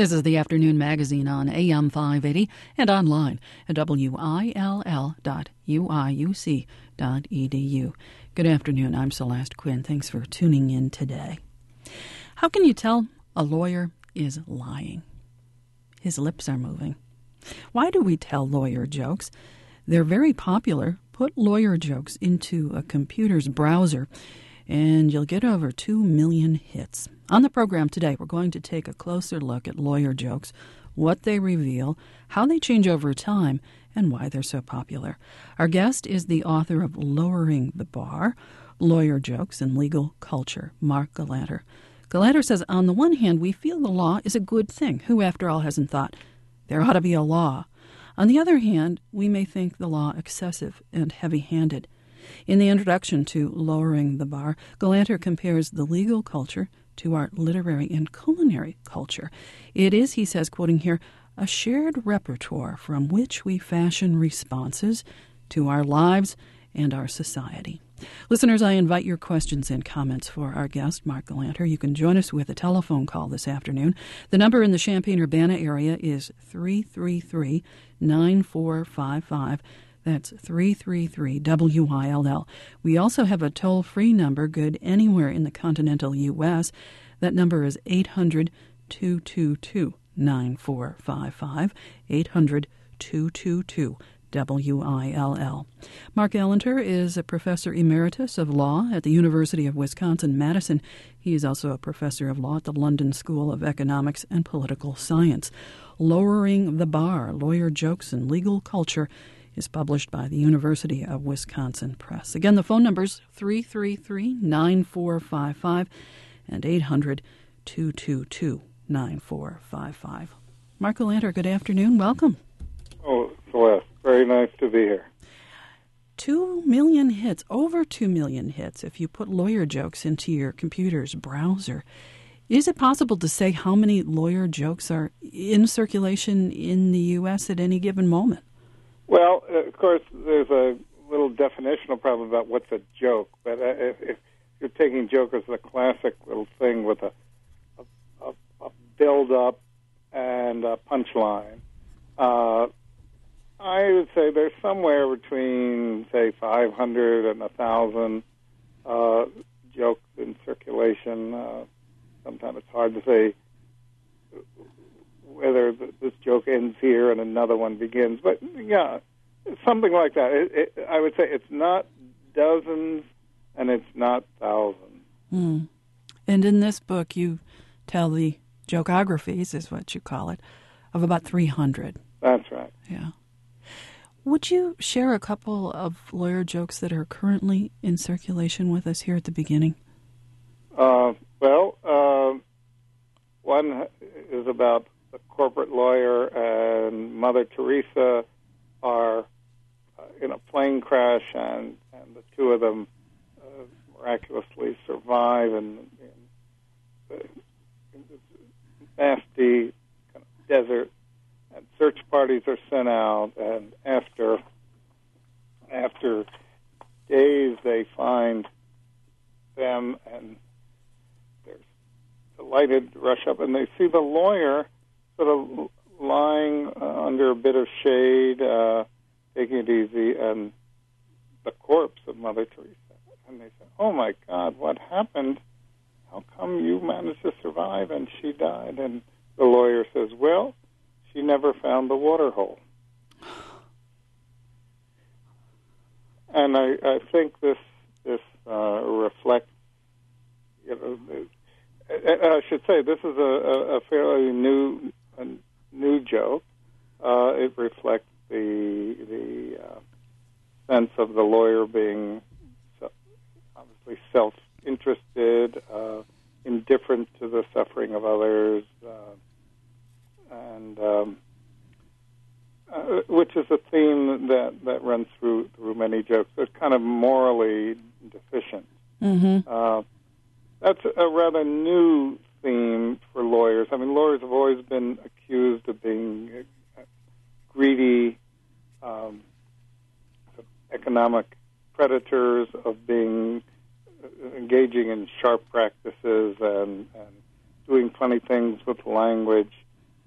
This is the Afternoon Magazine on AM 580 and online at will.uiuc.edu. Good afternoon. I'm Celeste Quinn. Thanks for tuning in today. How can you tell a lawyer is lying? His lips are moving. Why do we tell lawyer jokes? They're very popular. Put lawyer jokes into a computer's browser and you'll get over 2 million hits. On the program today, we're going to take a closer look at lawyer jokes, what they reveal, how they change over time, and why they're so popular. Our guest is the author of Lowering the Bar, Lawyer Jokes and Legal Culture, Mark Galanter. Galanter says, on the one hand, we feel the law is a good thing. Who, after all, hasn't thought there ought to be a law? On the other hand, we may think the law excessive and heavy-handed. In the introduction to Lowering the Bar, Galanter compares the legal culture to our literary and culinary culture. It is, he says, quoting here, a shared repertoire from which we fashion responses to our lives and our society. Listeners, I invite your questions and comments for our guest, Mark Galanter. You can join us with a telephone call this afternoon. The number in the Champaign-Urbana area is 333-9455. That's 333-WILL. We also have a toll-free number good anywhere in the continental U.S. That number is 800-222-9455, 800-222-WILL. Mark Galanter is a professor emeritus of law at the University of Wisconsin-Madison. He is also a professor of law at the London School of Economics and Political Science. Lowering the Bar, Lawyer Jokes and Legal Culture is published by the University of Wisconsin Press. Again, the phone number's 333-9455 and 800-222-9455. Mark Galanter, good afternoon. Welcome. Oh, Celeste, very nice to be here. 2 million hits, over 2 million hits, if you put lawyer jokes into your computer's browser. Is it possible to say how many lawyer jokes are in circulation in the U.S. at any given moment? Well, of course, there's a little definitional problem about what's a joke. But if you're taking joke as a classic little thing with a build-up and a punchline, I would say there's somewhere between, say, 500 and 1,000 jokes in circulation. Sometimes it's hard to say whether this joke ends here and another one begins. But, yeah, something like that. I would say it's not dozens and it's not thousands. Mm. And in this book, you tell the jokographies, is what you call it, of about 300. That's right. Yeah. Would you share a couple of lawyer jokes that are currently in circulation with us here at the beginning? One is about a corporate lawyer and Mother Teresa are in a plane crash, and the two of them miraculously survive in this nasty kind of desert, and search parties are sent out, and after days they find them, and they're delighted to rush up, and they see the lawyer sort of lying under a bit of shade, taking it easy, and the corpse of Mother Teresa. And they say, oh, my God, what happened? How come you managed to survive and she died? And the lawyer says, well, she never found the water hole. And I think this reflects, I should say, this is a fairly new joke. It reflects the sense of the lawyer being obviously self-interested, indifferent to the suffering of others, and which is a theme that runs through many jokes. They're kind of morally deficient. Mm-hmm. That's a rather new theme for lawyers. I mean, lawyers have always been accused of being greedy, economic predators, of being engaging in sharp practices and doing funny things with language.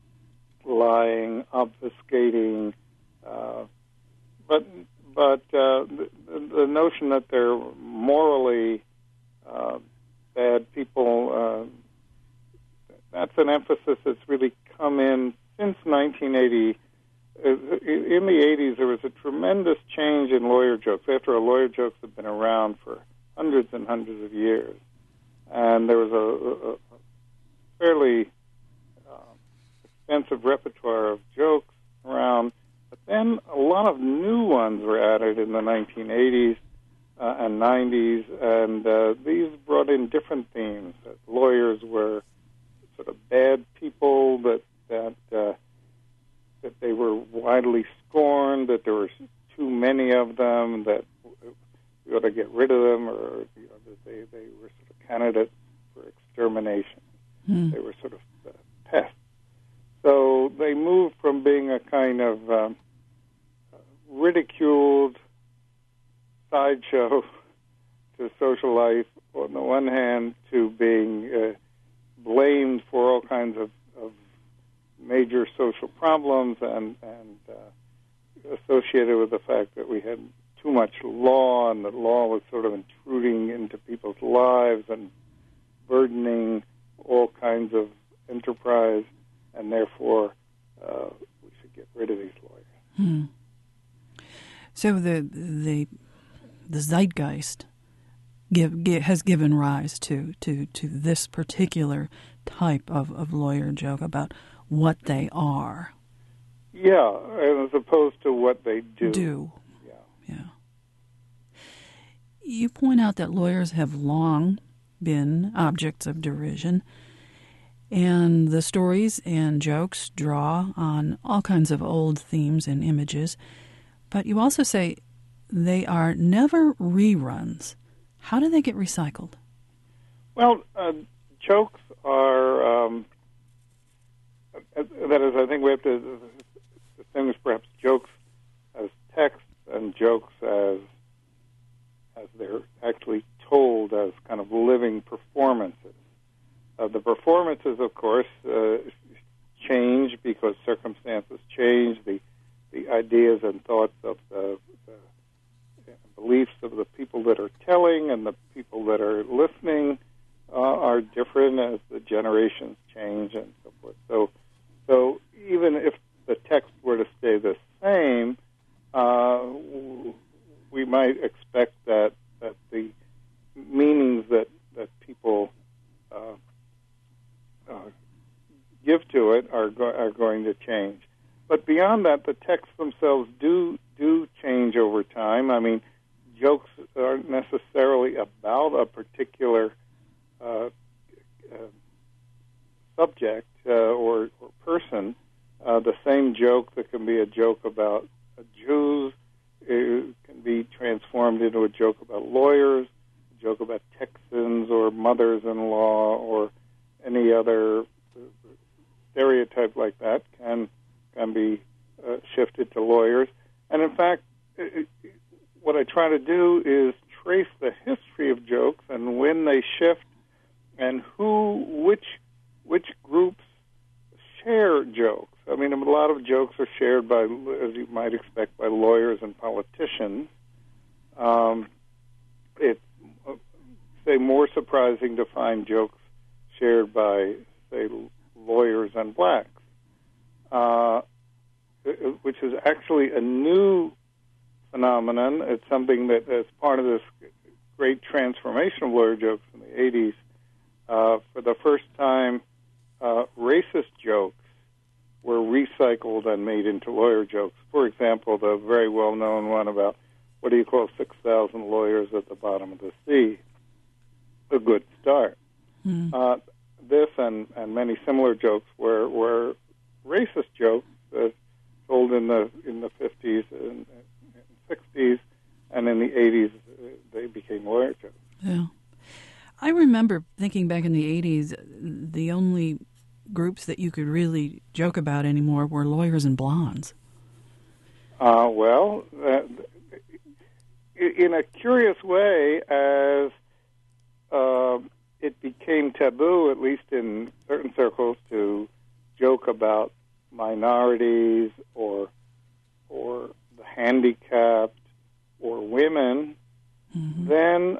lying, obfuscating, but the notion that they're morally bad people, that's an emphasis that's really come in since 1980. In the 80s, there was a tremendous change in lawyer jokes. After all, lawyer jokes have been around for hundreds and hundreds of years. And there was a fairly extensive repertoire of jokes around. But then a lot of new ones were added in the 1980s and 90s, and these brought in different themes. That lawyers were sort of bad people, that they were widely scorned, that there were too many of them, that we ought to get rid of them, or that they were sort of candidates for extermination. They were sort of pests. So they moved from being a kind of ridiculed sideshow to social life, on the one hand, to being blamed for all kinds of major social problems and associated with the fact that we had too much law, and that law was sort of intruding into people's lives and burdening all kinds of enterprise, and therefore we should get rid of these lawyers. So the zeitgeist has given rise to this particular type of lawyer joke about what they are. Yeah, as opposed to what they do. Yeah. You point out that lawyers have long been objects of derision, and the stories and jokes draw on all kinds of old themes and images, but you also say they are never reruns. How do they get recycled? Well, jokes are, that is, I think we have to distinguish perhaps jokes as text and jokes as they're actually told as kind of living performances. The performances, of course, change because circumstances change. The ideas and thoughts of the beliefs of the people that are telling and the people that are listening are different as the generations change and so forth. So even if the text were to stay the same, we might expect that the meanings that people give to it are going to change. But beyond that, the texts themselves do change over time. I mean, jokes aren't necessarily about a particular subject or person. The same joke that can be a joke about Jews can be transformed into a joke about lawyers, a joke about Texans or mothers-in-law or any other stereotype like that can be shifted to lawyers. And in fact, what I try to do is trace the history of jokes and when they shift and which groups share jokes. I mean, a lot of jokes are shared by, as you might expect, by lawyers and politicians. It's, say, more surprising to find jokes shared by, say, lawyers and blacks, which is actually a new phenomenon. It's something that, as part of this great transformation of lawyer jokes in the 80s, for the first time, racist jokes were recycled and made into lawyer jokes. For example, the very well-known one about, what do you call 6,000 lawyers at the bottom of the sea? A good start. This and many similar jokes were racist jokes told in the 50s and 60s, and in the 80s they became lawyer jokes. Yeah. I remember thinking back in the 80s, the only groups that you could really joke about anymore were lawyers and blondes. Well, in a curious way, as it became taboo, at least in certain circles, to joke about minorities or the handicapped or women, then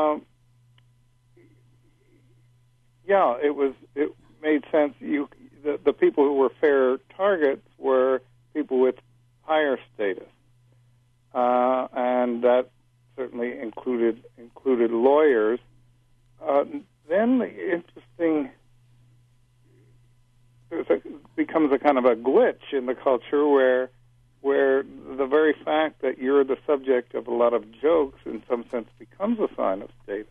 it made sense. The people who were fair targets were people with higher status, and that certainly included lawyers. Then the interesting becomes a kind of a glitch in the culture where the very fact that you're the subject of a lot of jokes in some sense becomes a sign of status.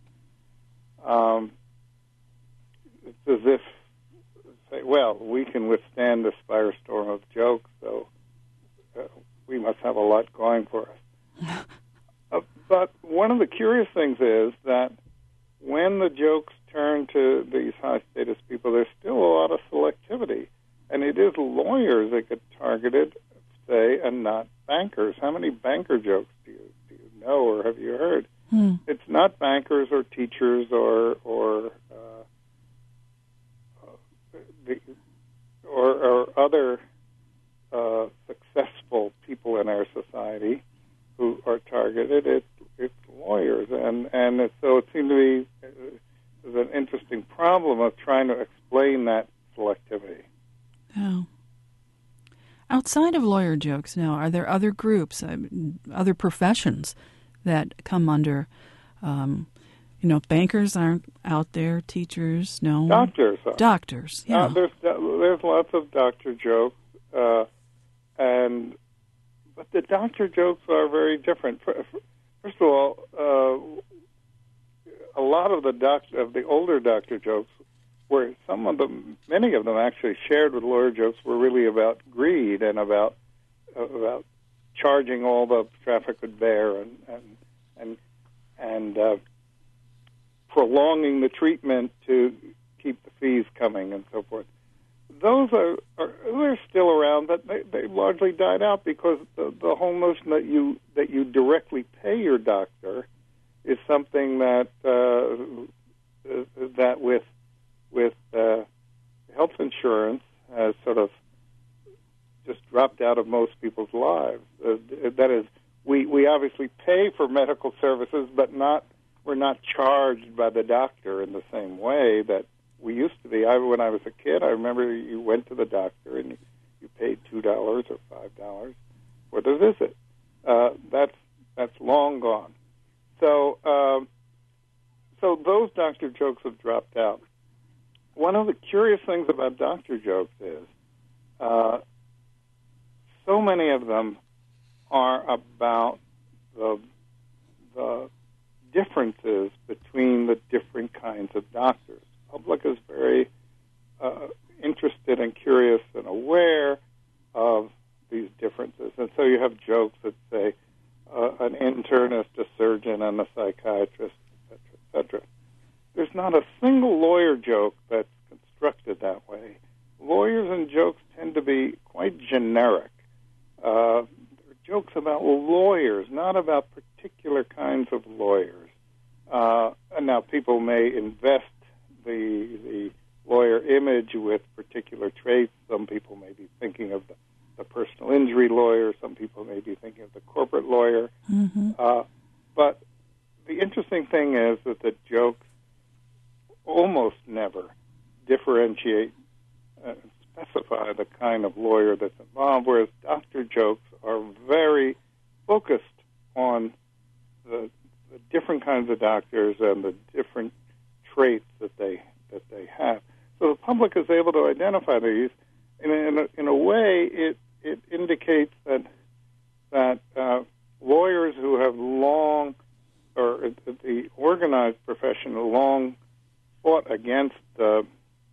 It's as if, say, well, we can withstand this firestorm of jokes, so we must have a lot going for us. But one of the curious things is that when the jokes turn to these high-status people, there's still a lot of selectivity. And it is lawyers that get targeted, say, and not bankers. How many banker jokes do you know or have you heard? It's not bankers or teachers or other successful people in our society who are targeted. It's lawyers, and so it seemed to me there's an interesting problem of trying to explain that selectivity. Oh. Outside of lawyer jokes now, are there other groups, other professions that come under, bankers aren't out there, teachers, no? Doctors are. Doctors, yeah. There's lots of doctor jokes, but the doctor jokes are very different. First of all, a lot of the older doctor jokes, where many of them actually shared with lawyer jokes, were really about greed and about charging all the traffic would bear and prolonging the treatment to keep the fees coming and so forth. Those they're still around, but they largely died out because the whole notion that you directly pay your doctor is something that with health insurance has sort of just dropped out of most people's lives. That is, we obviously pay for medical services, but we're not charged by the doctor in the same way that we used to be. When I was a kid, I remember you went to the doctor and you paid $2 or $5 for the visit. That's long gone. So those doctor jokes have dropped out. One of the curious things about doctor jokes is so many of them are about the differences between the different kinds of doctors. The public is very interested and curious and aware of these differences. And so you have jokes that say an internist, a surgeon, and a psychiatrist, et cetera, et cetera. There's not a single lawyer joke that's constructed that way. Lawyers and jokes tend to be quite generic. They're jokes about lawyers, not about particular kinds of lawyers. And now people may invest the lawyer image with particular traits. Some people may be thinking of the personal injury lawyer. Some people may be thinking of the corporate lawyer. Mm-hmm. But the interesting thing is that the jokes almost never differentiate and specify the kind of lawyer that's involved, whereas doctor jokes are very focused on the different kinds of doctors and the different traits that they have. So the public is able to identify these. In a way, it indicates that lawyers who have long, or the organized profession, long fought against the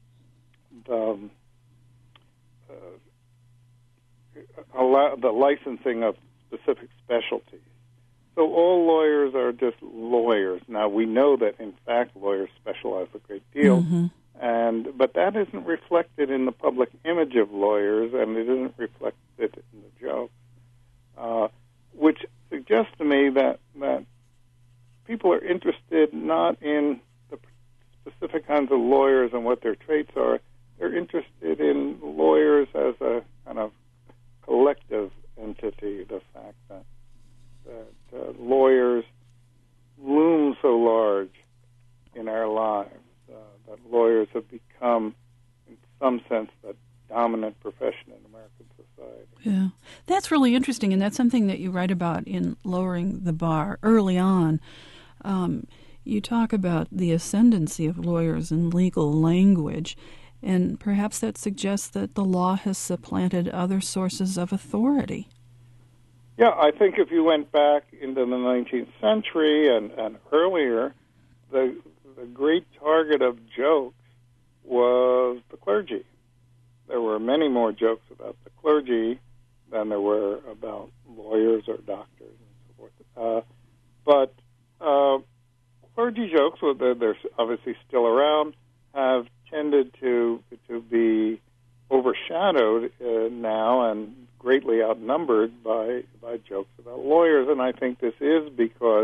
licensing of specific specialties. So all lawyers are just lawyers. Now, we know that, in fact, lawyers specialize a great deal, but that isn't reflected in the public image of lawyers, and it isn't reflected in the jokes, which suggests to me that people are interested not in the specific kinds of lawyers and what their traits are. they're interested in lawyers as a kind of collective entity. The fact that lawyers loom so large in our lives, that lawyers have become, in some sense, the dominant profession in American society. Yeah, that's really interesting, and that's something that you write about in Lowering the Bar early on. You talk about the ascendancy of lawyers in legal language, and perhaps that suggests that the law has supplanted other sources of authority. Yeah, I think if you went back into the 19th century and earlier, the great target of jokes was the clergy. There were many more jokes about the clergy than there were about lawyers or doctors and so forth. But clergy jokes, they're obviously still around, have tended to be overshadowed now and greatly outnumbered by jokes about lawyers. And I think this is because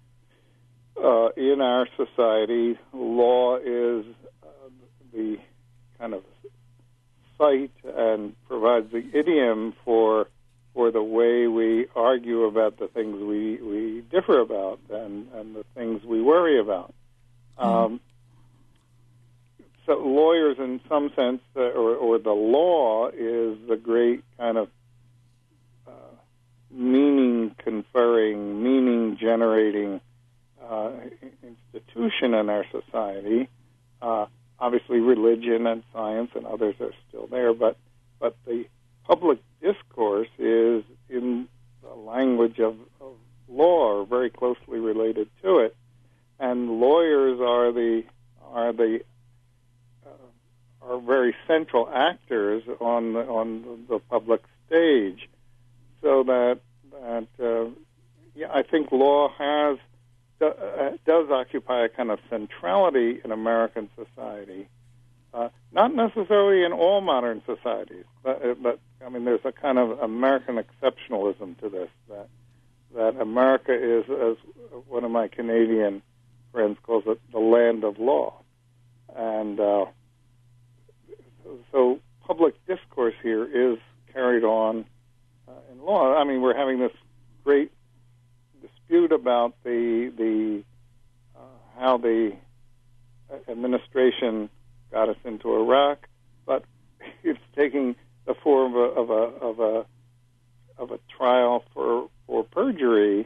in our society, law is the kind of site and provides the idiom for the way we argue about the things we differ about and the things we worry about. So lawyers, in some sense, or the law is the great kind of meaning-conferring, meaning-generating institution in our society. Obviously, religion and science and others are still there, but the public discourse is in the language of law, or very closely related to it, and lawyers are very central actors on the public stage. So that I think law does occupy a kind of centrality in American society. Not necessarily in all modern societies, but I mean, there's a kind of American exceptionalism to this, that America is, as one of my Canadian friends calls it, the land of law. And so public discourse here is carried on in law. I mean, we're having this great dispute about how the administration got us into Iraq, but it's taking the form of a trial for perjury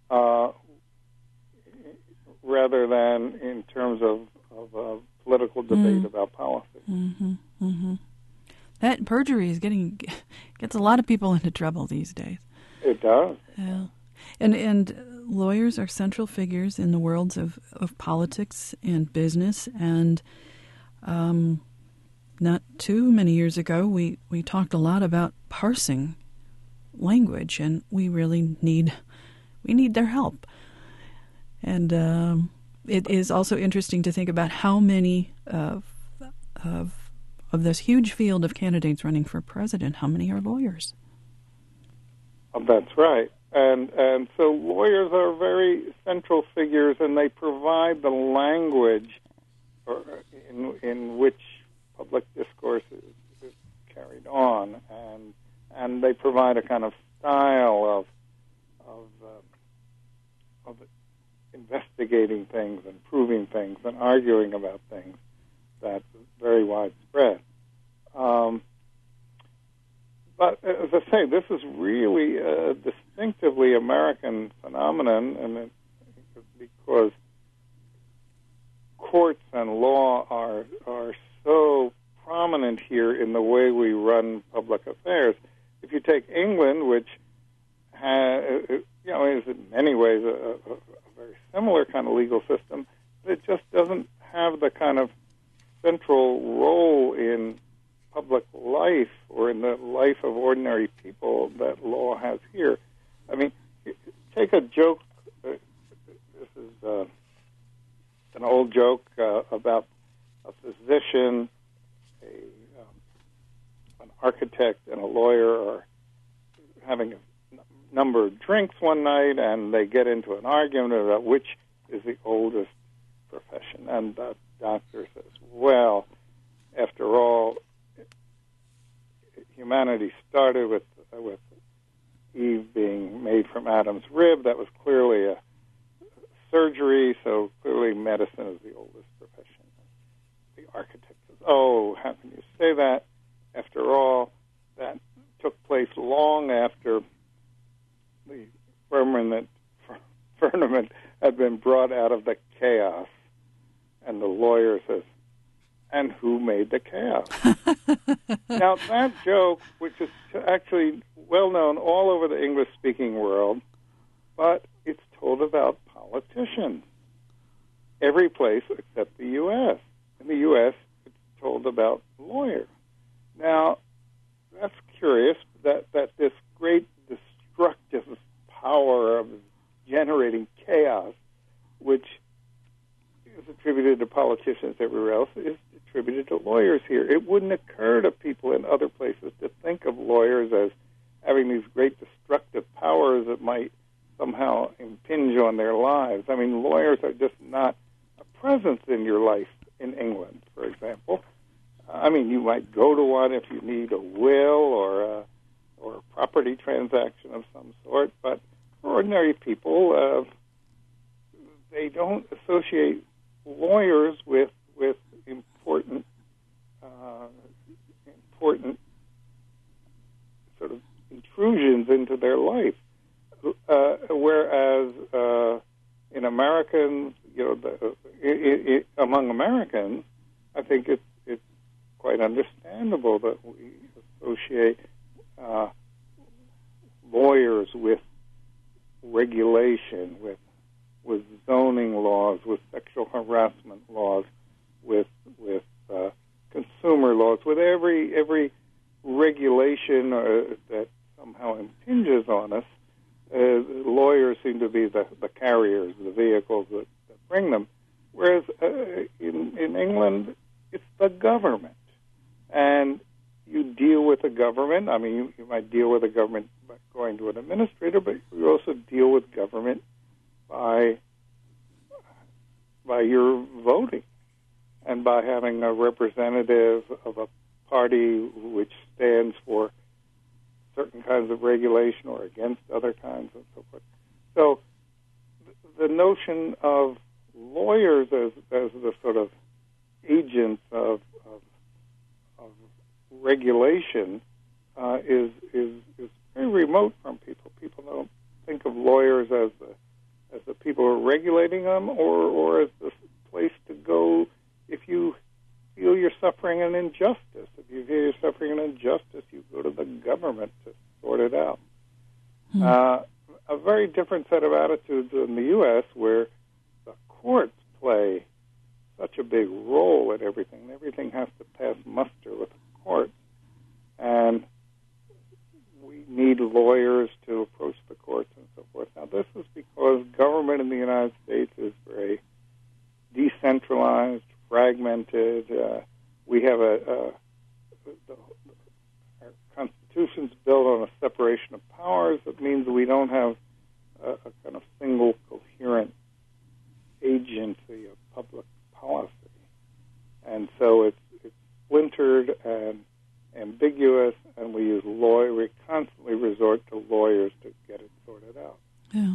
rather than in terms of a political debate about policy. Mm-hmm, mm-hmm. That perjury gets a lot of people into trouble these days. It does. Yeah. And lawyers are central figures in the worlds of politics and business. And not too many years ago, we talked a lot about parsing language, and we really need their help. And it is also interesting to think about how many of this huge field of candidates running for president, how many are lawyers? That's right. And so lawyers are very central figures, and they provide the language in which public discourse is carried on, and they provide a kind of style of investigating things and proving things and arguing about things that's very widespread. But as I say, this is really a distinctively American phenomenon, and because courts and law are so prominent here in the way we run public affairs. If you take England, which is in many ways a very similar kind of legal system, it just doesn't have the kind of central role in public life or in the life of ordinary people that law has here. I mean, take a joke. This is an old joke about a physician, an architect, and a lawyer are having a number of drinks one night, and they get into an argument about which is the oldest profession. And the doctor says, well, After all, humanity started with Eve being made from Adam's rib. That was clearly a surgery, so clearly medicine is the oldest profession. The architect says, oh, how can you say that? After all, that took place long after the firmament had been brought out of the chaos. And the lawyer says, and who made the chaos? Now, that joke, which is actually well-known all over the English-speaking world, but it's told about politicians. Every place except the U.S. In the U.S., it's told about lawyers. Now, that's curious that this great destructive power of generating chaos, which is attributed to politicians everywhere else, is attributed to lawyers here. It wouldn't occur to people in other places to think of lawyers as having these great destructive powers that might somehow impinge on their lives. I mean, lawyers are just not a presence in your life in England, for example. I mean, you might go to one if you need a will or a property transaction of some sort, but for ordinary people, they don't associate lawyers with important sort of intrusions into their life. Whereas in Americans, among Americans, I think it's quite understandable that we associate lawyers with regulation, with zoning laws, with sexual harassment laws, with consumer laws, with every regulation that somehow impinges on us. Lawyers seem to be the carriers, the vehicles that bring them. Whereas in England, it's the government. And you deal with the government. I mean, you might deal with the government by going to an administrator, but you also deal with government by your voting and by having a representative of a party which stands for certain kinds of regulation or against other kinds and so forth. So the notion of lawyers as the sort of agents of regulation is very remote from people. People don't think of lawyers as the people who are regulating them or as the place to go if you feel you're suffering an injustice. If you feel you're suffering an injustice, you go to the government to sort it out. A very different set of attitudes in the U.S. where the courts play such a big role in everything. Everything has to pass muster with the courts. And we need lawyers to approach the courts and so forth. Now, this is because government in the United States is very decentralized, fragmented. We have our Constitution's built on a separation of powers. That means we don't have a kind of single coherent agency of public policy. And so it's splintered and ambiguous, and we constantly resort to lawyers to get it sorted out. Yeah.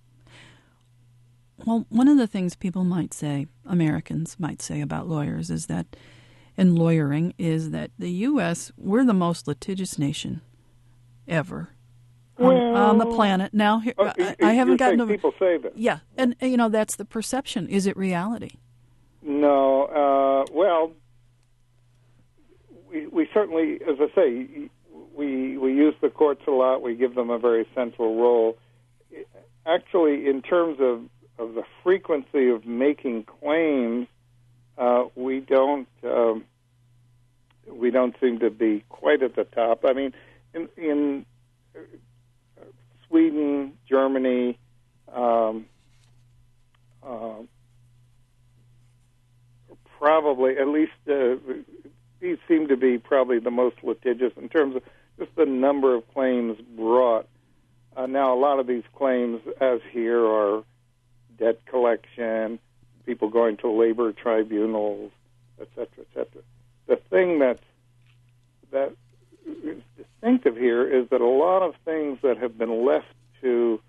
Well, one of the things people might say, Americans might say about lawyers is that, and lawyering, is that the U.S., we're the most litigious nation ever on the planet. Now, I haven't gotten over... People say that. Yeah, and that's the perception. Is it reality? No. Well, we certainly, as I say, we use the courts a lot. We give them a very central role. Actually, in terms of the frequency of making claims, we don't seem to be quite at the top. I mean, in Sweden, Germany, probably at least these seem to be probably the most litigious in terms of just the number of claims brought. Now, a lot of these claims, as here, are debt collection, people going to labor tribunals, et cetera, et cetera. the thing that is distinctive here is that a lot of things that have been left to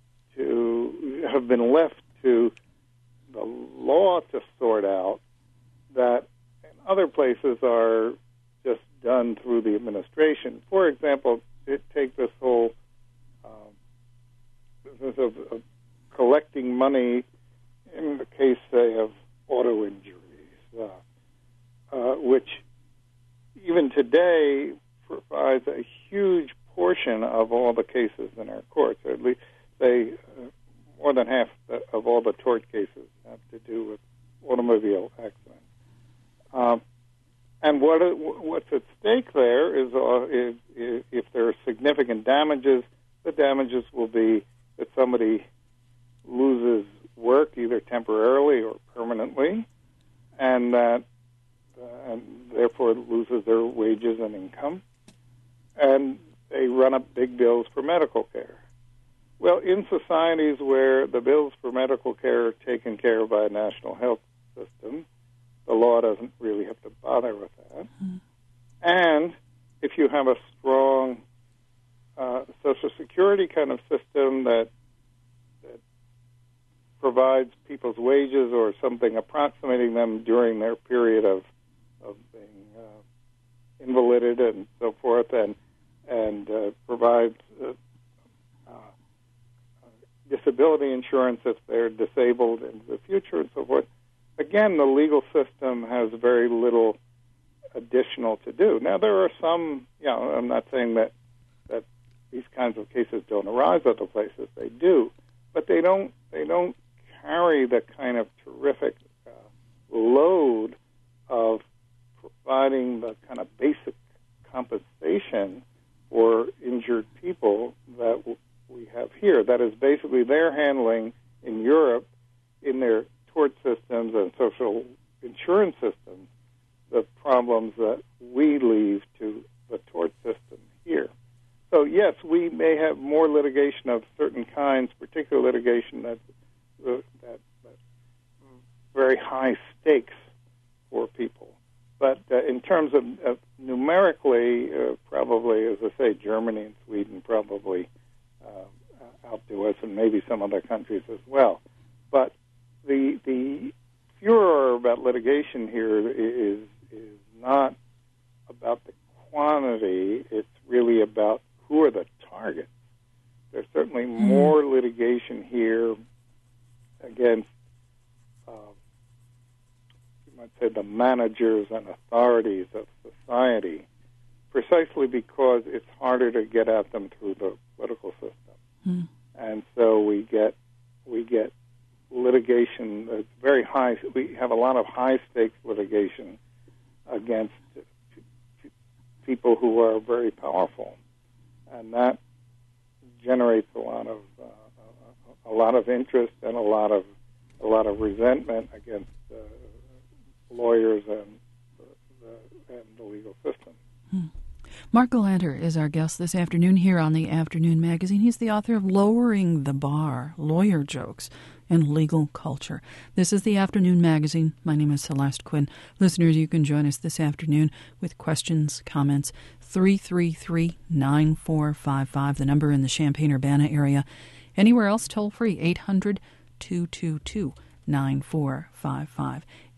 the law to sort out, that in other places are just done through the administration. For example, take this whole business of collecting money in the case, say, of auto injuries, which even today provides a huge portion of all the cases in our courts, or at least say more than half of all the tort cases have to do with automobile accidents. And what's at stake there is if there are significant damages, the damages will be that somebody loses work either temporarily or permanently, and that and therefore loses their wages and income, and they run up big bills for medical care. Well, in societies where the bills for medical care are taken care of by a national health system, the law doesn't really have to bother with that. Mm-hmm. And if you have a strong Social Security kind of system that provides people's wages or something approximating them during their period of being invalided and so forth, and provides disability insurance if they're disabled in the future and so forth. Again, the legal system has very little additional to do. Now, there are some, I'm not saying that these kinds of cases don't arise other places. They do, but they don't carry the kind of terrific load of providing the kind of basic compensation for injured people that we have here. That is basically they're handling in Europe, in their tort systems and social insurance systems, the problems that we leave to the tort system here. So yes, we may have more litigation of certain kinds, particular litigation that's very high stakes for people. But in terms of numerically, probably, as I say, Germany and Sweden probably outdo us, and maybe some other countries as well. But the furor about litigation here is not about the quantity. It's really about who are the targets. There's certainly more litigation here against, you might say, the managers and authorities of society, precisely because it's harder to get at them through the political system. And so we get litigation that's very high. We have a lot of high-stakes litigation against people who are very powerful, and that generates a lot of interest and a lot of resentment against lawyers and the legal system. Mark Galanter is our guest this afternoon here on the Afternoon Magazine. He's the author of Lowering the Bar, Lawyer Jokes and Legal Culture. This is the Afternoon Magazine. My name is Celeste Quinn. Listeners, you can join us this afternoon with questions, comments, 333-9455, the number in the Champaign-Urbana area. Anywhere else, toll free, 800-222-9455,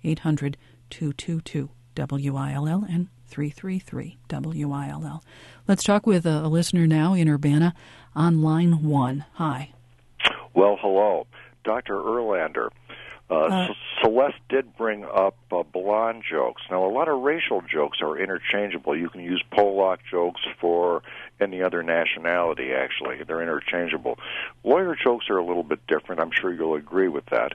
800-222-WILL, and 333-WILL. Let's talk with a listener now in Urbana on line 1. Hi. Well, hello. Dr. Erlander. Celeste did bring up blonde jokes. Now, a lot of racial jokes are interchangeable. You can use Polak jokes for any other nationality, actually. They're interchangeable. Lawyer jokes are a little bit different. I'm sure you'll agree with that.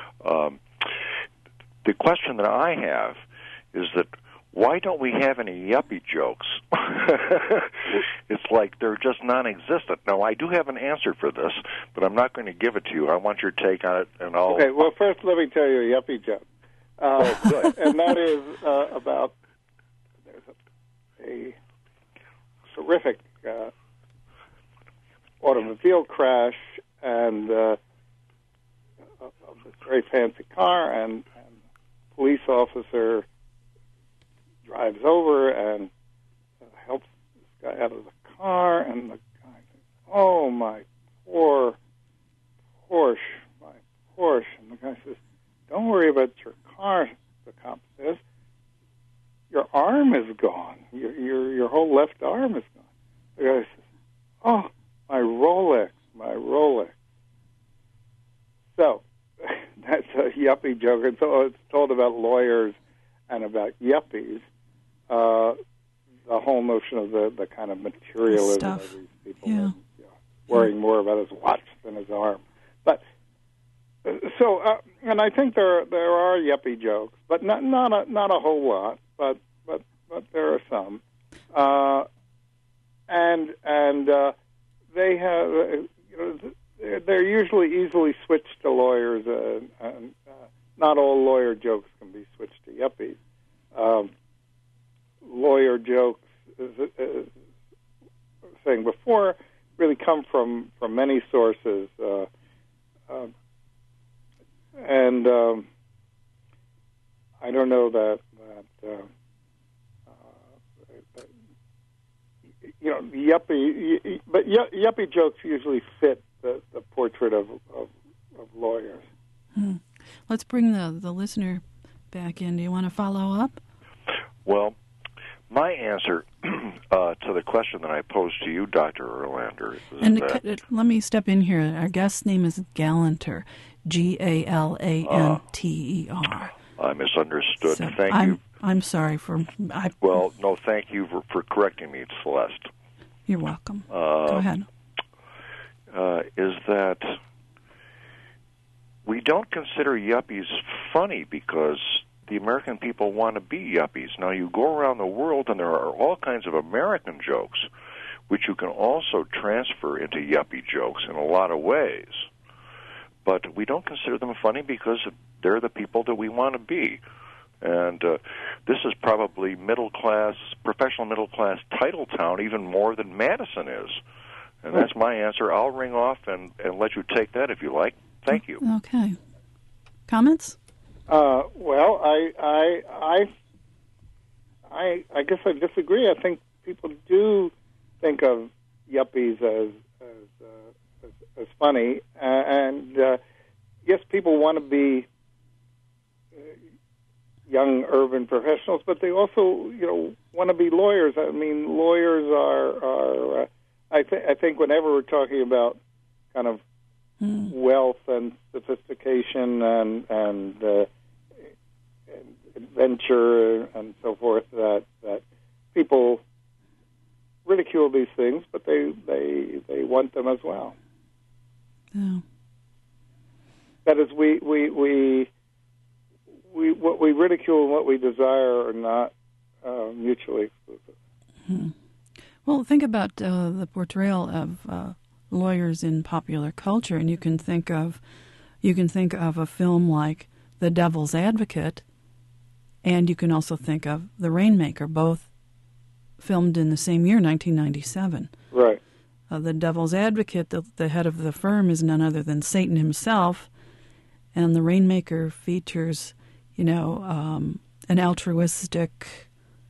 The question that I have is that why don't we have any yuppie jokes? It's like they're just non-existent. Now, I do have an answer for this, but I'm not going to give it to you. I want your take on it, and I'll... Okay, well, first let me tell you a yuppie joke. Good. And that is about there's a horrific automobile crash and of this very fancy car, and police officer drives over and helps this guy out of the car, and the guy says, "Oh, my poor Porsche, my Porsche." And the guy says, "Don't worry about your car," the cop says. "Your arm is gone. Your whole left arm is gone." The guy says, "Oh, my Rolex, my Rolex." So that's a yuppie joke. And so it's told about lawyers and about yuppies. The whole notion of the kind of materialism of these people, and, worrying more about his watch than his arm. But so, and I think there are yuppie jokes, but not a whole lot. But there are some, and they have. They're usually easily switched to lawyers, and not all lawyer jokes can be switched to yuppies. Lawyer jokes, as I was saying before, really come from many sources, and I don't know that yuppie, but yuppie jokes usually fit the portrait of lawyers. Let's bring the listener back in. Do you want to follow up? Well, my answer to the question that I posed to you, Dr. Erlander, is that... Let me step in here. Our guest's name is Galanter, Galanter. I misunderstood. So Thank you. I'm sorry for... Well, no, thank you for correcting me, Celeste. You're welcome. Go ahead. Is that we don't consider yuppies funny because the American people want to be yuppies. Now, you go around the world and there are all kinds of American jokes which you can also transfer into yuppie jokes in a lot of ways. But we don't consider them funny because they're the people that we want to be. And this is probably professional middle-class Titletown even more than Madison is. And that's my answer. I'll ring off and let you take that if you like. Thank you. Okay. Comments? Well, I guess I disagree. I think people do think of yuppies as funny, and yes, people want to be young urban professionals, but they also, want to be lawyers. I mean, lawyers are I think whenever we're talking about kind of wealth and sophistication and adventure and so forth, that people ridicule these things, but they want them as well. Yeah. That is, we what we ridicule and what we desire are not mutually exclusive. Well, think about the portrayal of lawyers in popular culture, and you can think of a film like The Devil's Advocate, and you can also think of The Rainmaker, both filmed in the same year, 1997. Right. The Devil's Advocate, the head of the firm, is none other than Satan himself, and The Rainmaker features, an altruistic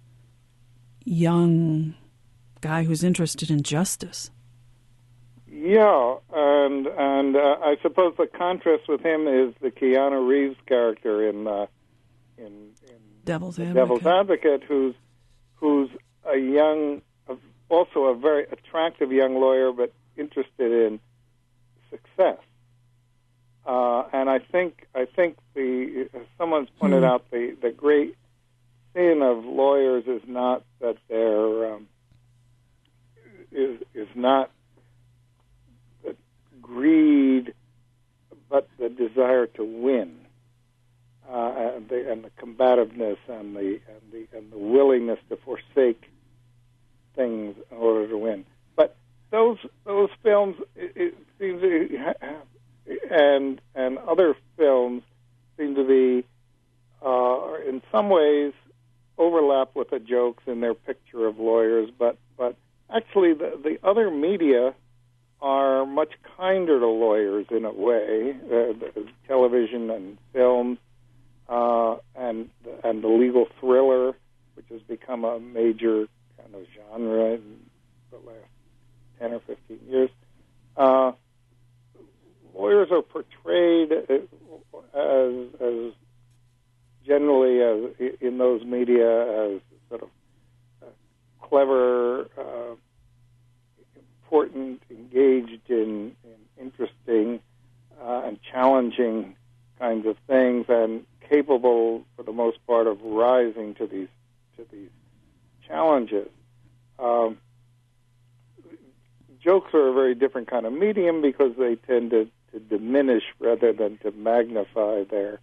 young guy who's interested in justice. Yeah, and I suppose the contrast with him is the Keanu Reeves character in Devil's Advocate, who's a young, also a very attractive young lawyer, but interested in success. And I think someone's pointed out the great sin of lawyers is not that they're is not the greed, but the desire to win, and the combativeness and the willingness to forsake things in order to win. But those films, it seems, and other films seem to be in some ways overlap with the jokes in their picture of lawyers, but actually the other media are much kinder to lawyers in a way, television and films, and the legal thriller, which has become a major kind of genre in the last 10 or 15 years. Lawyers are portrayed as generally as in those media as sort of clever, important, engaged in interesting and challenging kinds of things, and capable, for the most part, of rising to these challenges. Jokes are a very different kind of medium because they tend to diminish rather than to magnify their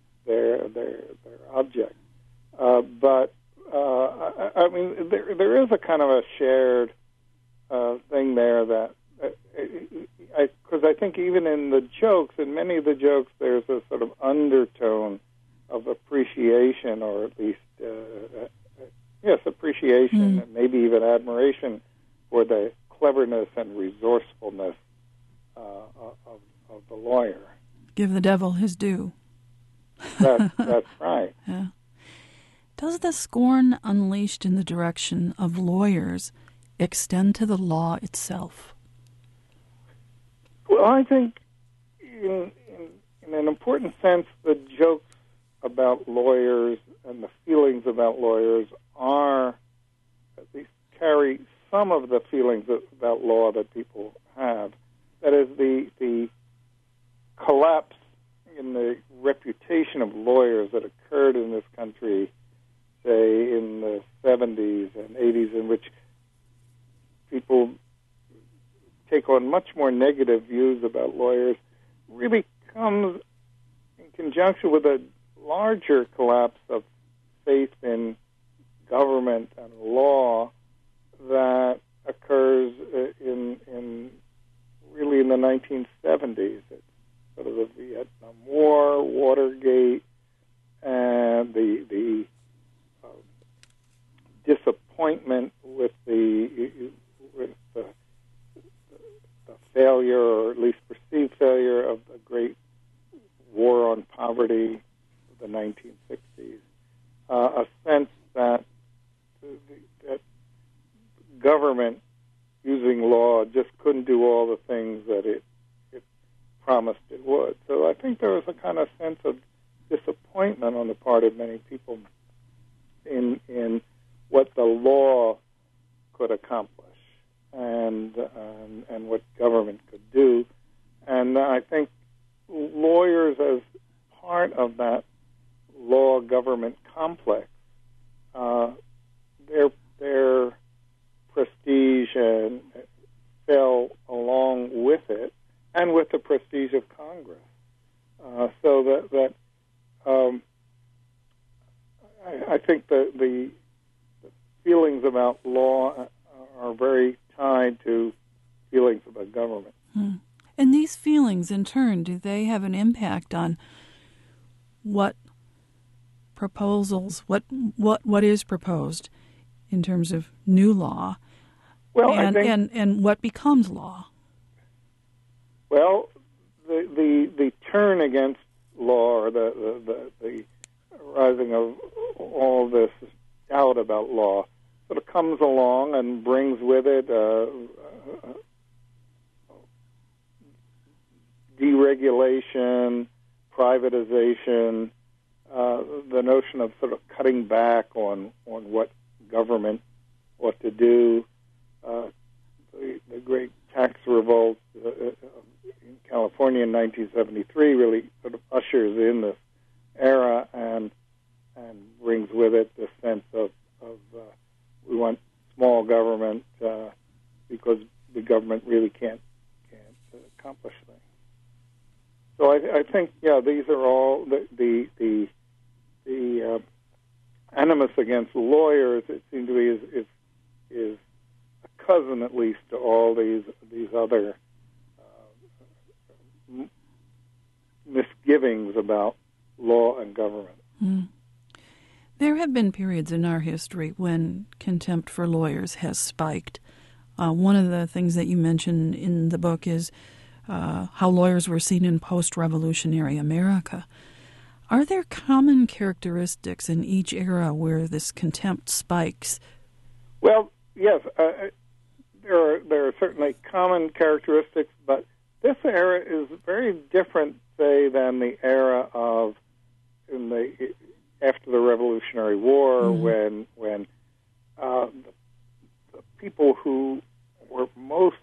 object. But I mean, there is a kind of a shared thing there that, because I think even in the jokes, in many of the jokes, there's a sort of undertone of appreciation, or at least, appreciation, and maybe even admiration for the cleverness and resourcefulness of the lawyer. Give the devil his due. That's right. Yeah. Does the scorn unleashed in the direction of lawyers extend to the law itself? Well, I think in an important sense, the jokes about lawyers and the feelings about lawyers are, at least carry some of the feelings about law that people have. That is, the collapse in the reputation of lawyers that occurred in this country, say, in the 70s and 80s, in which people take on much more negative views about lawyers, really comes in conjunction with a larger collapse of faith in government and law that occurs in really in the 1970s. It's sort of the Vietnam War, Watergate, and the disappointment with the failure, or at least perceived failure, of the great war on poverty of the 1960s. A sense that government, using law, just couldn't do all the things that it promised it would. So I think there was a kind of sense of disappointment on the part of many people in what the law could accomplish and what government could do. And I think lawyers, as part of that law-government complex, their prestige fell along with it, and with the prestige of Congress. So that I think the feelings about law are very tied to feelings about government. And these feelings, in turn, do they have an impact on what proposals, what is proposed in terms of new law, and what becomes law? Well, the turn against law, or the rising of all this doubt about law, sort of comes along and brings with it deregulation, privatization, the notion of sort of cutting back on what government ought to do. The great tax revolt in California in 1973 really sort of ushers in this era and brings with it the sense of we want small government because the government really can't accomplish things. So I think, these are all the animus against lawyers. It seems to me is a cousin, at least, to all these other misgivings about law and government. There have been periods in our history when contempt for lawyers has spiked. One of the things that you mention in the book is how lawyers were seen in post-revolutionary America. Are there common characteristics in each era where this contempt spikes? Well, yes, there are certainly common characteristics, but this era is very different, say, than the era of after the Revolutionary War, when the people who were most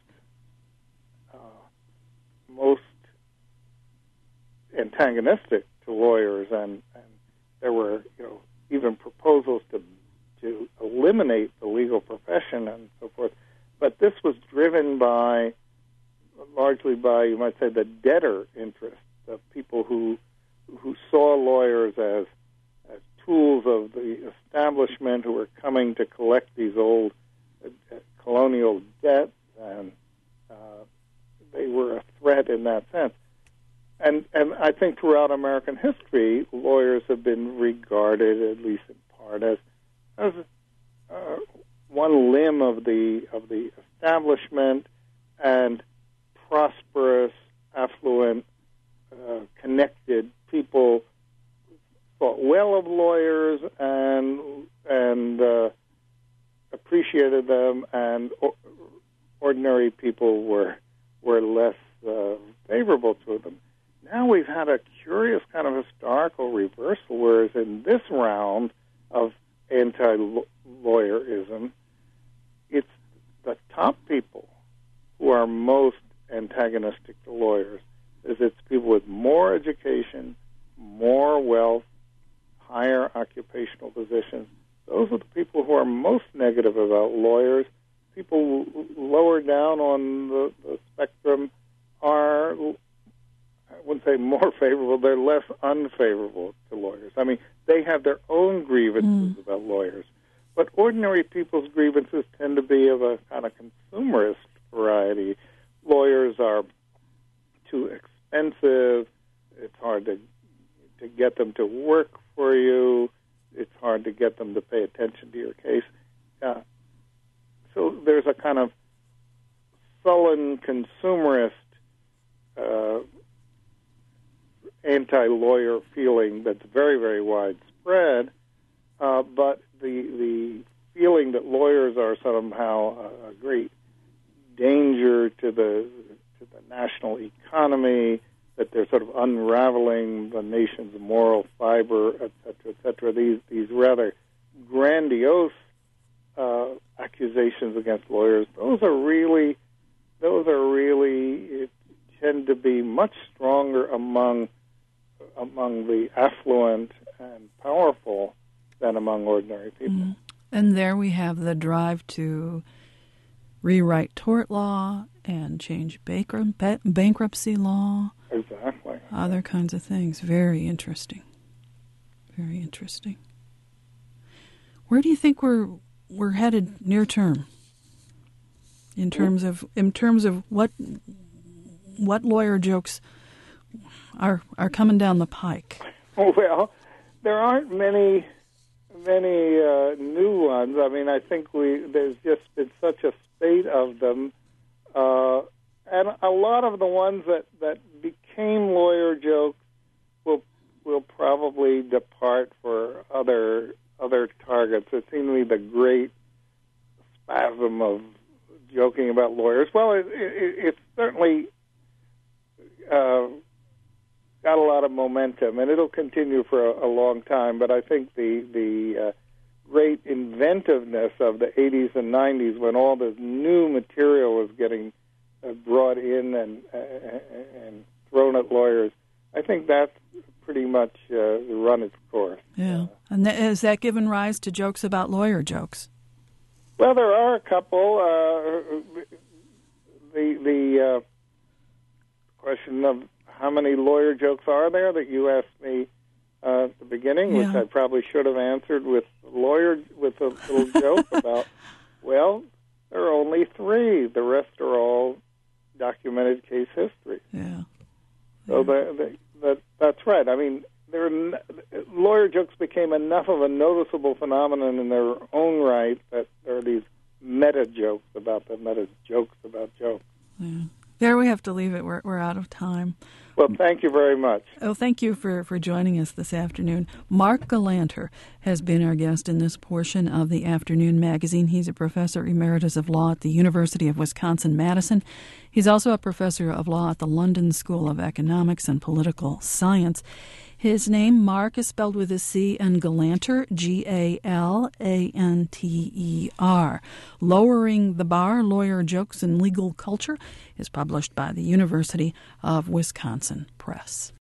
antagonistic to lawyers, and there were even proposals to eliminate the legal profession and so forth. But this was driven largely by, you might say, the debtor interest, the people who saw lawyers as tools of the establishment who were coming to collect these old colonial debts, and they were a threat in that sense. And I think throughout American history, lawyers have been regarded, at least in part, as one limb of the establishment, and prosperous, affluent, connected people thought well of lawyers and appreciated them, and ordinary people were less favorable to them. Now we've had a curious kind of historical reversal, whereas in this round of anti-lawyerism, it's the top people who are most antagonistic to lawyers. It's people with more education, more wealth, higher occupational positions. Those are the people who are most negative about lawyers. People lower down on the spectrum are, I wouldn't say more favorable, they're less unfavorable to lawyers. I mean, they have their own grievances about lawyers. But ordinary people's grievances tend to be of a kind of consumerist variety. Lawyers are too expensive. It's hard to get them to work for you. It's hard to get them to pay attention to your case. So there's a kind of sullen consumerist anti-lawyer feeling that's very, very widespread, but the feeling that lawyers are somehow a great danger to the national economy, that they're sort of unraveling the nation's moral fiber, et cetera, these rather grandiose accusations against lawyers, those are really tend to be much stronger among the affluent and powerful than among ordinary people. And there we have the drive to rewrite tort law and change bankruptcy law. Exactly. Other kinds of things. Very interesting. Very interesting. Where do you think we're headed near term? In terms of what lawyer jokes are coming down the pike? Well, there aren't many new ones. I mean, I think there's just been such a spate of them, and a lot of the ones that became lawyer jokes will probably depart for other targets. It seems to be the great spasm of joking about lawyers. Well, it's certainly got a lot of momentum, and it'll continue for a long time. But I think the great inventiveness of the 80s and 90s, when all this new material was getting brought in and thrown at lawyers, I think that's pretty much run its course. Yeah. And has that given rise to jokes about lawyer jokes? Well, there are a couple. The question of how many lawyer jokes are there that you asked me at the beginning, which I probably should have answered with a little joke about, well, there are only 3. The rest are all documented case history. Yeah. So that's right. I mean, lawyer jokes became enough of a noticeable phenomenon in their own right that there are these meta jokes about the meta jokes about jokes. Yeah. There we have to leave it. We're out of time. Well, thank you very much. Oh, thank you for joining us this afternoon. Mark Galanter has been our guest in this portion of the Afternoon Magazine. He's a professor emeritus of law at the University of Wisconsin-Madison. He's also a professor of law at the London School of Economics and Political Science. His name, Mark, is spelled with a C, and Galanter, Galanter. Lowering the Bar, Lawyer Jokes and Legal Culture is published by the University of Wisconsin Press.